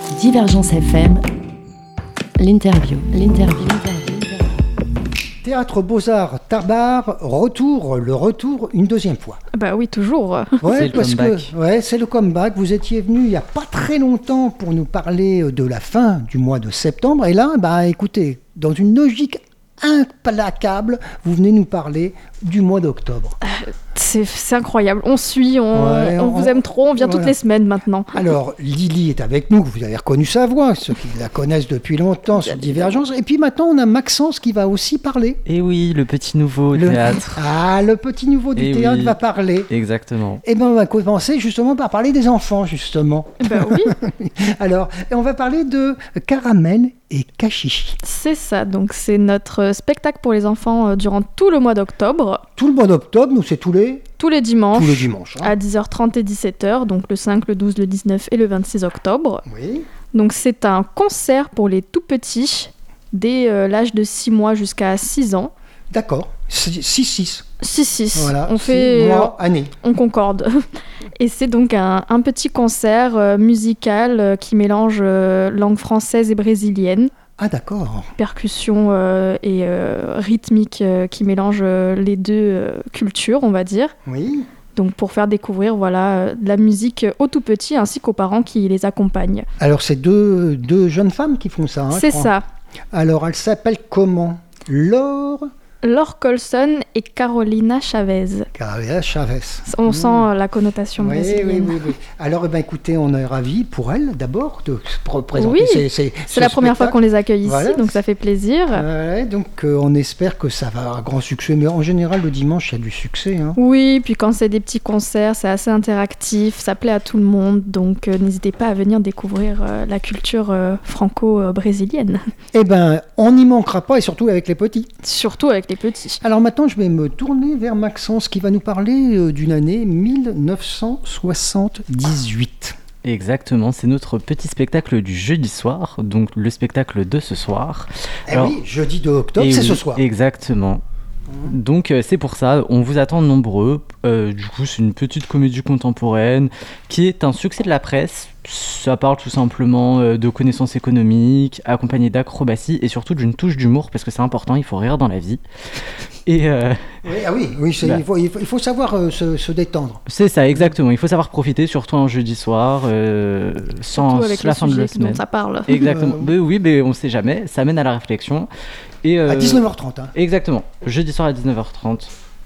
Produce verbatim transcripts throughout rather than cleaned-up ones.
Divergence F M, l'interview, l'interview. Théâtre Beaux-Arts Tabar, retour, le retour une deuxième fois. Bah oui, toujours. Ouais, c'est le parce comeback. que ouais, c'est le comeback. Vous étiez venu il n'y a pas très longtemps pour nous parler de la fin du mois de septembre. Et là, bah, écoutez, dans une logique implacable, vous venez nous parler du mois d'octobre. C'est, c'est incroyable. On suit, on, Ouais, on on- vous aime trop, on vient voilà. toutes les semaines maintenant. Alors, Lily est avec nous, vous avez reconnu sa voix, ceux qui la connaissent depuis longtemps sur Divergence. Et puis maintenant, on a Maxence qui va aussi parler. Et oui, le petit nouveau Le- théâtre. Ah, le petit nouveau du Eh théâtre oui. va parler. Exactement. Et bien, on va commencer justement par parler des enfants, justement. Bah oui, Alors, et on va parler de Caramel et Cachichi. c'est ça. Donc c'est notre spectacle pour les enfants euh, durant tout le mois d'octobre, Tout le mois d'octobre, nous, c'est tous les, tous les dimanches, tous les dimanches. hein. à dix heures trente et dix-sept heures, donc le cinq, le douze, le dix-neuf et le vingt-six octobre. Oui. Donc c'est un concert pour les tout petits, dès euh, l'âge de six mois jusqu'à six ans. D'accord. six six. six six, Voilà. on Six fait... mois, année. On concorde. Et c'est donc un, un petit concert euh, musical euh, qui mélange euh, langue française et brésilienne, Ah, d'accord. percussion euh, et euh, rythmique euh, qui mélange euh, les deux euh, cultures, on va dire. Oui. Donc pour faire découvrir voilà, euh, de la musique aux tout petits ainsi qu'aux parents qui les accompagnent. Alors, c'est deux, deux jeunes femmes qui font ça. hein, je c'est crois. ça. Alors, elles s'appellent comment? Laure Laure Colson et Carolina Chavez. Carolina Chavez. On Mmh. sent euh, la connotation Oui, brésilienne. oui, oui, oui. Alors, eh ben, écoutez, on est ravis pour elle, d'abord, de se pr- présenter. Oui, ces- ces- C'est ce la première fois spectacle. qu'on les accueille ici, Voilà. donc ça fait plaisir. Ouais, donc, euh, on espère que ça va avoir un grand succès. Mais en général, le dimanche, il y a du succès. Hein. Oui, puis quand c'est des petits concerts, c'est assez interactif, ça plaît à tout le monde, donc euh, n'hésitez pas à venir découvrir euh, la culture euh, franco-brésilienne, Eh ben, on n'y manquera pas, et surtout avec les petits. surtout avec les petits. Alors maintenant, je vais me tourner vers Maxence, qui va nous parler euh, d'une année mille neuf cent soixante-dix-huit. Exactement, c'est notre petit spectacle du jeudi soir, donc le spectacle de ce soir. Eh Alors- oui, jeudi de octobre, Et c'est oui, ce soir. Exactement. Donc euh, c'est pour ça, on vous attend nombreux. Euh, du coup, c'est une petite comédie contemporaine qui est un succès de la presse. Ça parle tout simplement euh, de connaissances économiques, accompagné d'acrobatie et surtout d'une touche d'humour, parce que c'est important, il faut rire dans la vie. Et euh, Oui, ah oui, oui c'est- Bah. il, faut, il faut- il faut savoir euh, se, se détendre. c'est ça, exactement. Il faut savoir profiter, surtout un jeudi soir, euh, sans Surtout avec la le fin de la sujet dont semaine. ça parle. Exactement. Euh, Ben oui, mais on sait jamais. Ça mène à la réflexion. Et, euh, À dix-neuf heures trente. Hein. Exactement. Jeudi soir à dix-neuf heures trente.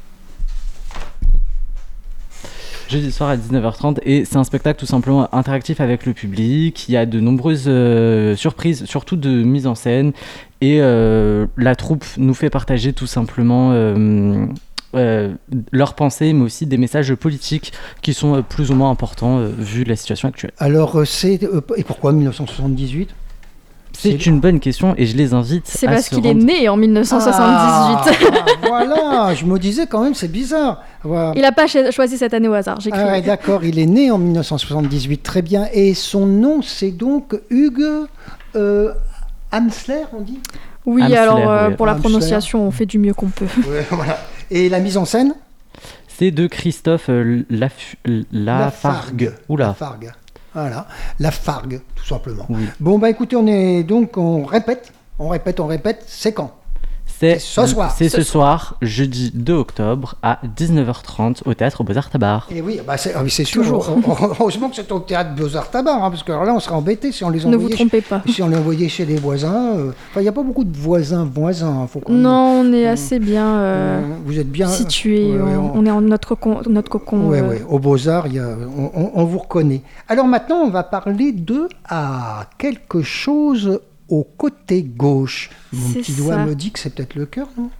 Jeudi soir à dix-neuf heures trente. Et c'est un spectacle tout simplement interactif avec le public. Il y a de nombreuses euh, surprises, surtout de mise en scène. Et euh, la troupe nous fait partager tout simplement euh, euh, leurs pensées, mais aussi des messages politiques qui sont euh, plus ou moins importants euh, vu la situation actuelle. Alors, euh, c'est. euh, et pourquoi mille neuf cent soixante-dix-huit? C'est une bonne question et je les invite C'est à parce se qu'il est rendre- né en dix-neuf cent soixante-dix-huit. Ah, voilà, je me disais quand même, c'est bizarre. Voilà. Il n'a pas cho- choisi cette année au hasard, j'ai cru. Ah ouais, d'accord, il est né en mille neuf cent soixante-dix-huit, très bien. Et son nom, c'est donc Hugues euh, Amsler, on dit. Oui, Amsler, alors euh, oui. pour la Amsler. prononciation, on fait du mieux qu'on peut. Ouais, voilà. Et la mise en scène C'est de Christophe euh, Laf- Lafargue. Oula. Lafargue. Voilà, Lafargue, tout simplement. Oui. Bon, bah écoutez, on est donc, on répète, on répète, on répète, c'est quand? C'est C'est ce soir. C'est Ce ce soir, jeudi deux octobre à dix-neuf heures trente au théâtre Beaux-Arts Tabar. Et oui, bah c'est, ah oui, c'est sûr. Toujours. Heu- heu- Heureusement que c'est au théâtre Beaux-Arts Tabar, hein, parce que alors là, on serait embêtés si on les Ne vous envoyait. trompez pas. Si on les envoyait chez les voisins. euh, Enfin, il n'y a pas beaucoup de voisins, voisins. hein, faut quand même- Non, on est assez bien euh, Euh, vous êtes bien situé. Ouais, ouais, on, on est en notre cocon. Notre cocon Oui, euh, oui, au Beaux-Arts, il y a- on, on- on vous reconnaît. Alors maintenant, on va parler de ah, quelque chose au côté gauche. Mon C'est petit doigt ça. me dit que c'est peut-être le cœur, non?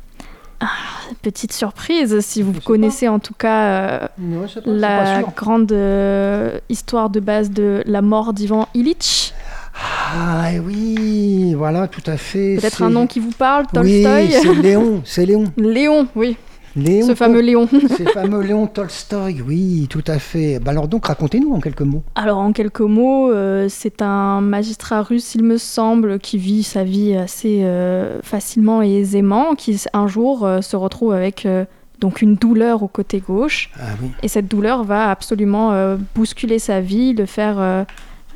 Petite surprise, si vous Je sais connaissez en tout cas euh, Non, je sais pas, c'est pas la sûr. grande euh, histoire de base de la mort d'Ivan Ilitch. Ah oui, voilà, tout à fait. Peut-être c'est- un nom qui vous parle, Oui, Tolstoï. c'est Léon, c'est Léon. Léon, oui, Léon ce fameux Léon. Ce fameux Léon Tolstoï, oui, tout à fait. Ben alors donc, racontez-nous en quelques mots. Alors en quelques mots, euh, c'est un magistrat russe, il me semble, qui vit sa vie assez euh, facilement et aisément, qui un jour euh, se retrouve avec euh, donc une douleur au côté gauche. Ah oui. Et cette douleur va absolument euh, bousculer sa vie, le faire euh,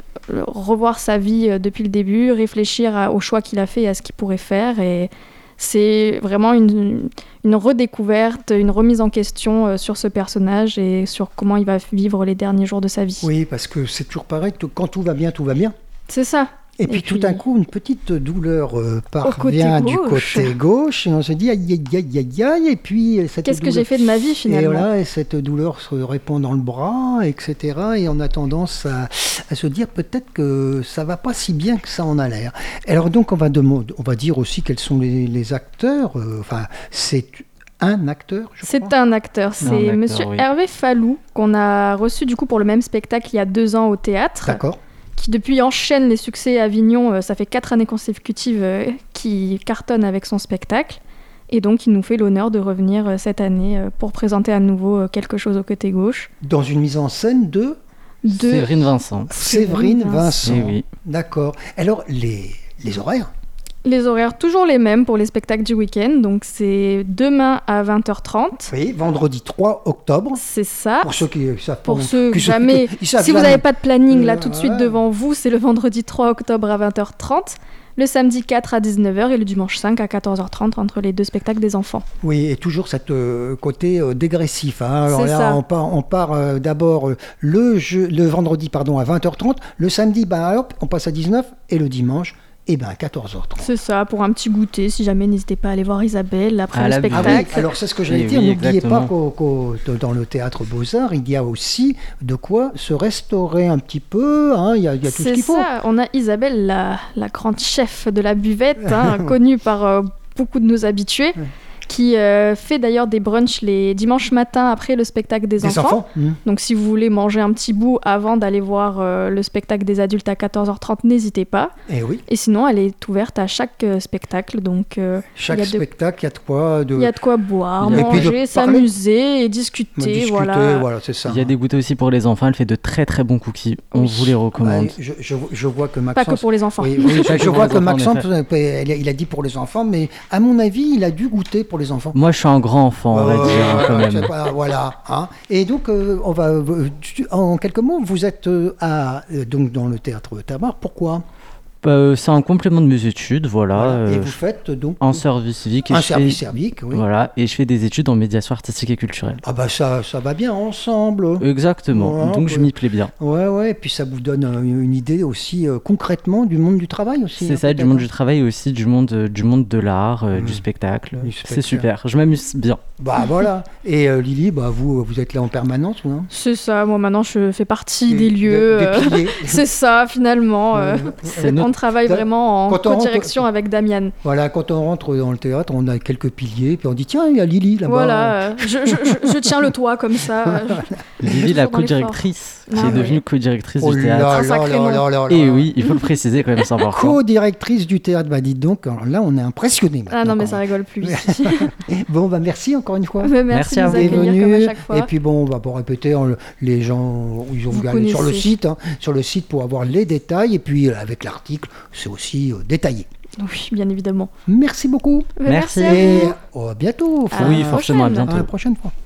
revoir sa vie euh, depuis le début, réfléchir à, aux choix qu'il a fait et à ce qu'il pourrait faire. Et c'est vraiment une, une redécouverte, une remise en question euh, sur ce personnage et sur comment il va vivre les derniers jours de sa vie. Oui, parce que c'est toujours pareil, tout- quand tout va bien, tout va bien. C'est ça. Et, puis, tout d'un coup, une petite douleur euh, côté parvient du gauche. côté gauche, et on se dit aïe aïe aïe aïe aïe, et puis cette Qu'est-ce que douleur- j'ai fait de ma vie Et finalement? voilà, et cette douleur se répand dans le bras, et cetera. Et on a tendance à, à se dire peut-être que ça va pas si bien que ça en a l'air. Alors donc on va demander, on va dire aussi quels sont les, les acteurs. euh, Enfin, c'est un acteur, je C'est crois. un acteur, c'est acteur, Monsieur oui. Hervé Fallou qu'on a reçu du coup pour le même spectacle il y a deux ans au théâtre, D'accord. qui depuis enchaîne les succès à Avignon. Euh, ça fait quatre années consécutives euh, qui cartonne avec son spectacle. Et donc, il nous fait l'honneur de revenir euh, cette année euh, pour présenter à nouveau euh, quelque chose au côté gauche. Dans une mise en scène de De Séverine Vincent. Séverine Séverine Vincent. Eh oui. D'accord. Alors les, les horaires. les horaires toujours les mêmes pour les spectacles du week-end. Donc, c'est demain à vingt heures trente. Oui, vendredi trois octobre. C'est ça. Pour ceux qui savent Pour pas- ceux qui- jamais, ils savent si vous jamais. n'avez pas de planning là Euh, tout de suite ouais. devant vous, c'est le vendredi trois octobre à vingt heures trente, le samedi quatre à dix-neuf heures et le dimanche cinq à quatorze heures trente entre les deux spectacles des enfants. Oui, et toujours cet euh, côté euh, dégressif. Hein. Alors C'est là, ça. on part, on part euh, d'abord euh, le, jeu- le vendredi pardon, à vingt heures trente, le samedi, ben, hop, on passe à dix-neuf, et le dimanche, eh ben, à quatorze heures trente. C'est ça, pour un petit goûter, si jamais, n'hésitez pas à aller voir Isabelle après À le la Ah spectacle. oui, alors c'est ce que j'allais Eh dire, oui, n'oubliez exactement. pas qu'au- qu'au- dans le théâtre Beaux-Arts, il y a aussi de quoi se restaurer un petit peu, hein, il y a, il y a tout ce C'est qu'il faut. ça, on a Isabelle, la, la grande chef de la buvette, hein, connue par euh, beaucoup de nos habitués, qui euh, fait d'ailleurs des brunchs les dimanches matins après le spectacle des, Des enfants. enfants, hmm. Donc si vous voulez manger un petit bout avant d'aller voir euh, le spectacle des adultes à quatorze heures trente, n'hésitez pas. Eh oui, Et sinon, elle est ouverte à chaque euh, spectacle, donc euh, chaque il y a de- spectacle, il y a de quoi de, il y a de quoi boire, Et puis de manger, parler. s'amuser et discuter. discuter, voilà. voilà, c'est ça. Il y a des goûters aussi pour les enfants. Elle fait de très très bons cookies. On Oui. vous les recommande. Ouais, je, je, je vois que Pas Maxence... que pour les enfants. Oui, oui, Pas je, que je pour vois les que enfants, en Maxence, effet. il a, il a dit pour les enfants, mais à mon avis, il a dû goûter pour les enfants. Moi, je suis un grand enfant, on va Euh, dire, hein, quand c'est même. pas- voilà. Hein. Et donc, euh, on va, euh, tu- en quelques mots, vous êtes euh, à, euh, donc dans le théâtre Tamar. Pourquoi? Euh, c'est un complément de mes études, voilà. Voilà. euh, Et vous faites donc en service civique. Et un je fais- service civique, oui. Voilà, et je fais des études en médiation artistique et culturelle. Ah bah ça, ça va bien ensemble. Exactement, Ouais, donc je ouais. m'y plais bien. Ouais, ouais. Et puis ça vous donne euh, une idée aussi euh, concrètement du monde du travail aussi. C'est hein, ça, du peut-être, monde hein. du travail et aussi du monde, euh, du monde de l'art, euh, Mmh. du spectacle. Du C'est spectacle. super, je m'amuse bien. Bah voilà. Et euh, Lily, bah vous, vous êtes là en permanence, ou non? C'est ça, moi maintenant je fais partie Des- des lieux. des- des euh, piliers. C'est ça, finalement. euh, C'est on notre- travaille Quand- vraiment en quand on rentre- co-direction avec Damian. Voilà, quand on rentre dans le théâtre, on a quelques piliers, puis on dit tiens, il y a Lily là-bas. Voilà, euh, je, je- je- je tiens le toit comme ça. euh, je- Lily, la toujours dans l'effort. co-directrice, qui Ah est ouais. devenue co-directrice Oh du là théâtre. là Un sacré là nom. là là là. Et oui, il faut le préciser quand même, c'est important. Co-directrice du théâtre, bah dites donc, alors là on est impressionné. Ah non, mais ça ça rigole plus ici. Bon, bah merci encore une fois. Mais Merci merci, à de nous vous. D'être accueillir comme à venu. chaque fois. Et puis bon, on va pas répéter, on- les gens, ils ont Vous vu aller sur le connaissez. site, hein, sur le site pour avoir les détails. Et puis euh, avec l'article, c'est aussi euh, détaillé. Oui, bien évidemment. Merci beaucoup. Mais Merci. à Et vous. euh, à bientôt. À Oui, la forcément, à prochaine. À bientôt. la prochaine fois.